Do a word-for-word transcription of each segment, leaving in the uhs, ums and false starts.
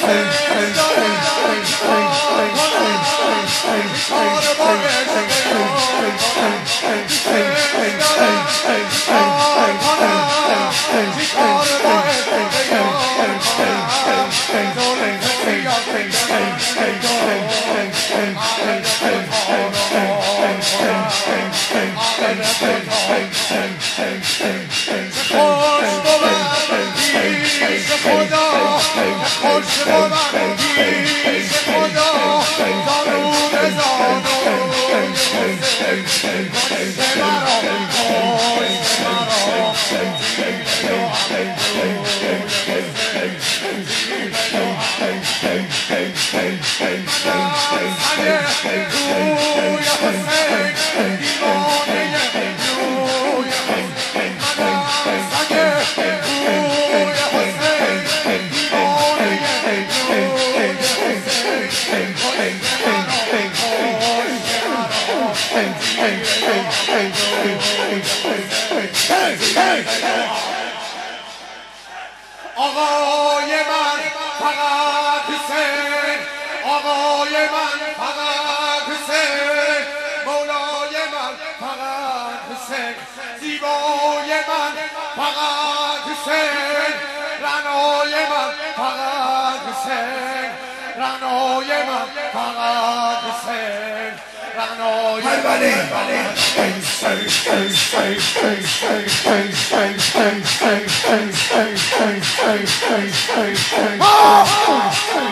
آقای من فقط حسین، آقای من فقط حسین، مولای من فقط حسین، زیبای من فقط حسین، رنای من فقط حسین، رنای من فقط حسین، رنای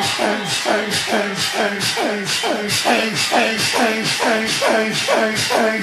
من